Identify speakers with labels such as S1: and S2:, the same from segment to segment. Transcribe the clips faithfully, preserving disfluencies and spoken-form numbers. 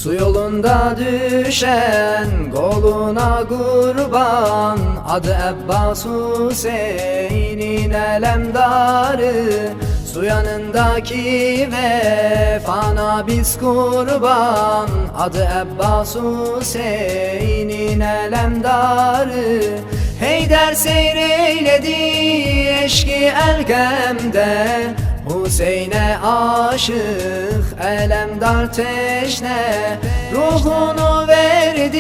S1: Su yolunda düşen koluna kurban, adı Abbas Hüseyin'in elemdarı. Su yanındaki vefana biz kurban, adı Abbas Hüseyin'in elemdarı. Heyder seyreyledi eşki elgemde, Hüseyin'e aşık elemdar teşne. Ruhunu verdi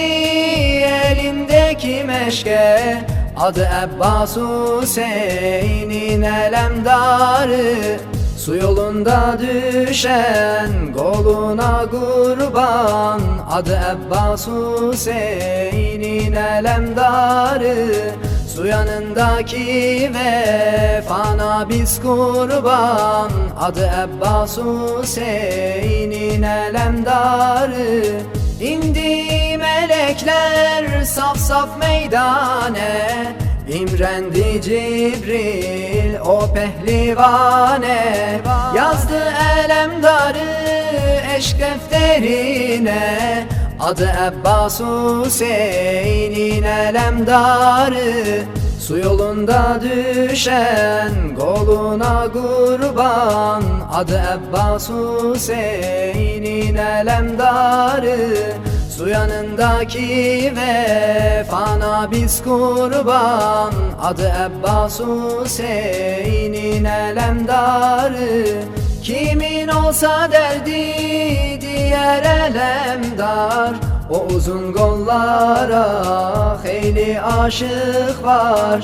S1: elindeki meşke, adı Abbas Hüseyin'in elemdarı. Su yolunda düşen koluna kurban, adı Abbas Hüseyin'in elemdarı. Su yanındaki vefana biz kurban, adı Abbas Hüseyin'in elemdarı. İndi melekler saf saf meydane, İmrendi Cibril o pehlivane. Yazdı elemdarı eşk defterine, adı Abbas Hüseyin'in elemdarı. Su yolunda düşen koluna kurban, adı Abbas Hüseyin'in elemdarı. Su yanındaki vefana biz kurban, adı Abbas Hüseyin'in elemdarı. Kimin olsa derdi diğer elemdar, o uzun kollara hayli aşık var.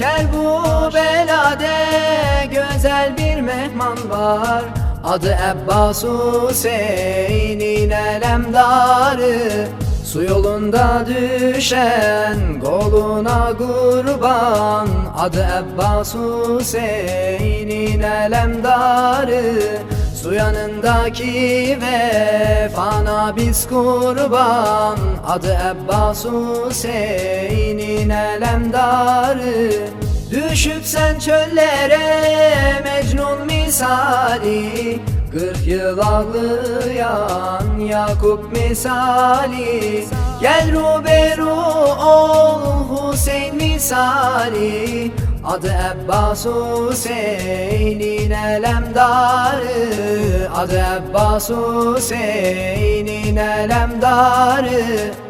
S1: Kerbela'de güzel bir mehman var, adı Abbas Hüseyin'in elemdarı. Su yolunda düşen koluna kurban, adı Abbas Hüseyin'in elemdarı. Su yanındaki vefana biz kurban, adı Abbas Hüseyin'in elemdarı. Düşüp sen çöllere Mecnun misali, kırk yıl ağlayan Yakup misali. Gel ruberu ol Hüseyin misali, adı Abbas Hüseyin'in elemdarı. Adı Abbas Hüseyin'in elemdarı.